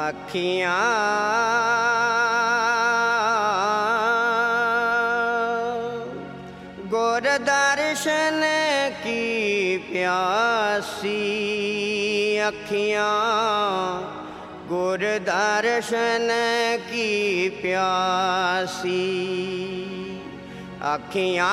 अखियाँ गुर दर्शन की प्यासी, अखियाँ गुर दर्शन की प्यासी, अखियाँ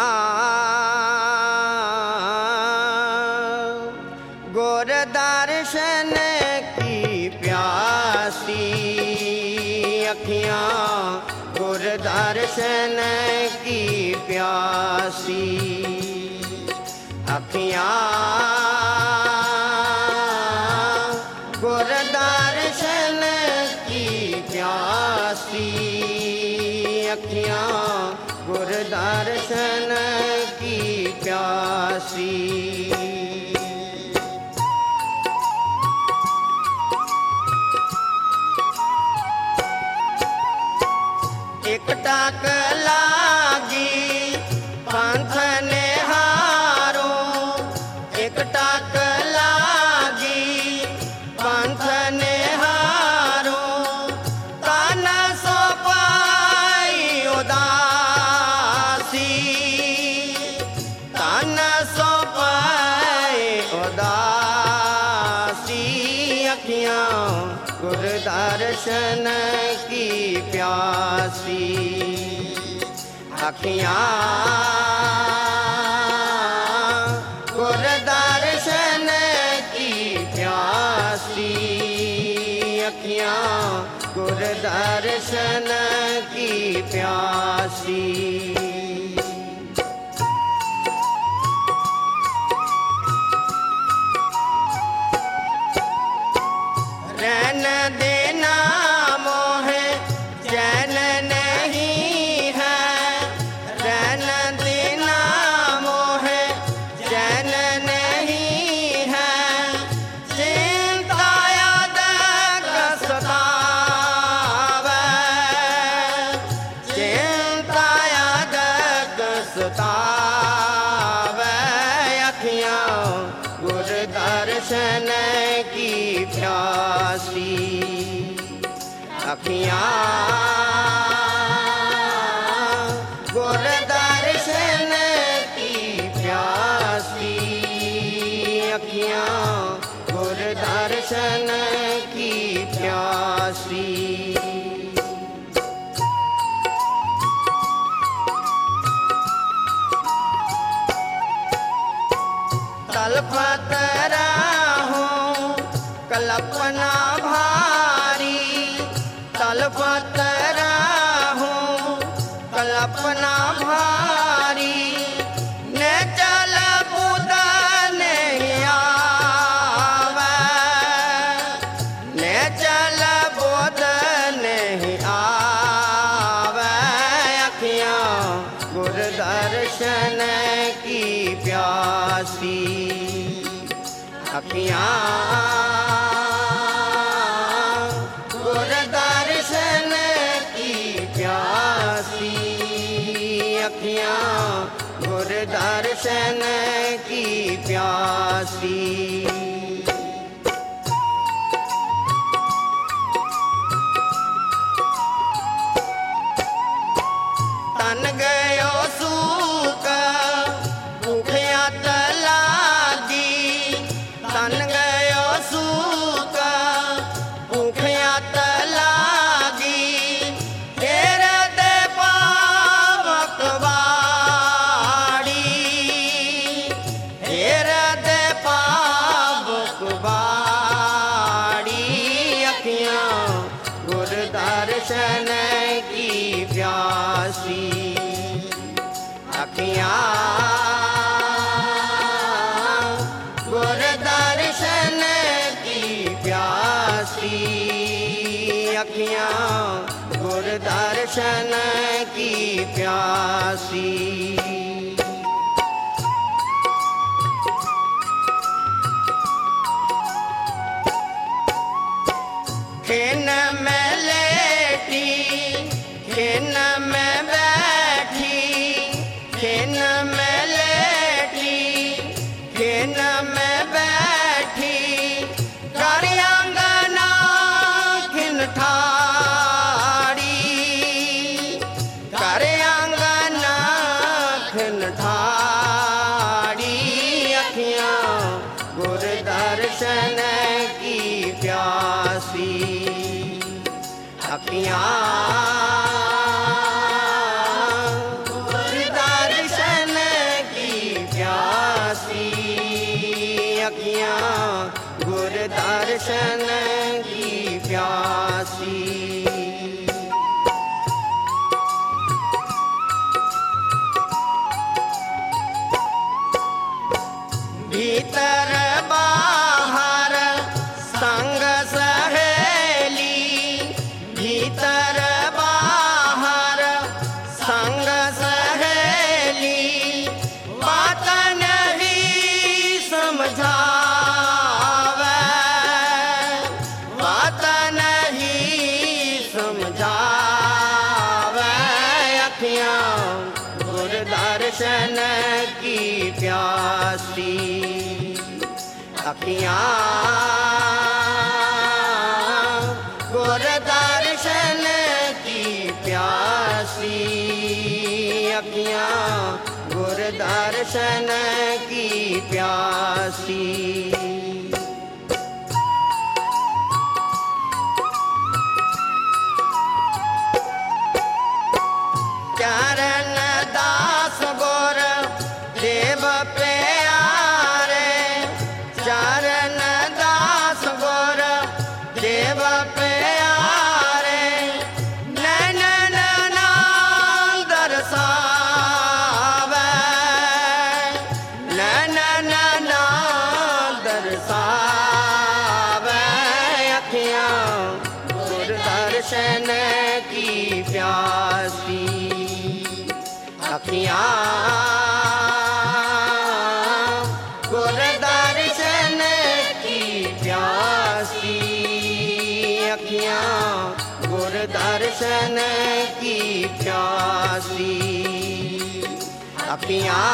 गुर दर्शन की प्यासी, अखियाँ गुर दर्शन की प्यासी, अखियाँ गुर दर्शन की प्यासी, अखियाँ गुर दर्शन की प्यासी। एक टाक लागी पंथ निहारो, एक टाक लागी पंथ निहारो, तन सो पाई उदासी, तन सो पाई उदासी, अखियाँ गुर दर्शन की प्यासी, अखियाँ गुर दर्शन की प्यासी, अखियाँ गुर दर्शन की प्यासी। रैन देना मोह चैन नहीं है, रैन देना मोह चैन नहीं है, चिंता याद सतावे, चिंता याद सतावे, अखियाँ गुर दर्शन की प्यासी, अखियाँ गुर दर्शन की प्यासी, अखियाँ गुर दर्शन की प्यासी। तलपत रहूं कल्पना भारी, तलपत रहूं कल्पना भारी, न चल बुध नहीं आवे, न चल बुध नहीं आवे, अखियाँ गुर दर्शन की प्यासी, अखियाँ गुर दर्शन की प्यासी, अखियाँ गुर दर्शन की प्यासी। तन गयो सूक भूखिया तलागी, तन गयो सूक भूखिया तलागी, तेरे दे पावक बाड़ी, तेरे दे पावक बाड़ी, अखियाँ गुर दर्शन की प्यासी, अखियाँ गुर दर्शन की प्यासी, अखियाँ गुर दर्शन की प्यासी। खेन में लेटी खेन में बैठी, खेन में लेटी खेन में बैठी, कर आंगना खिन दर्शन की प्यासी। भीतर बाहर संग सहेली, भीतर बाहर संग सहेली, बात नहीं समझावे, बात नहीं समझावे। अखियाँ गुर दर्शन की प्यासी, अखियाँ गुर दर्शन की प्यासी, अखियाँ गुर दर्शन की प्यासी। चरण दास गुर देव प्यारे, चरण दास गुर देव प्यारे, नैनन नाल दर्शावे, नैनन नाल दर्शावे। अखियाँ गुर दर्शन की प्यासी, अखियाँ गुर दर्शन की प्यासी, अखियाँ गुर दर्शन की प्यासी, अखियाँ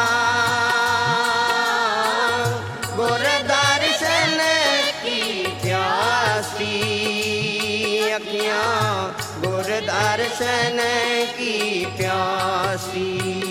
गुर दर्शन की प्यासी, अखियाँ गुर दर्शन की प्यासी।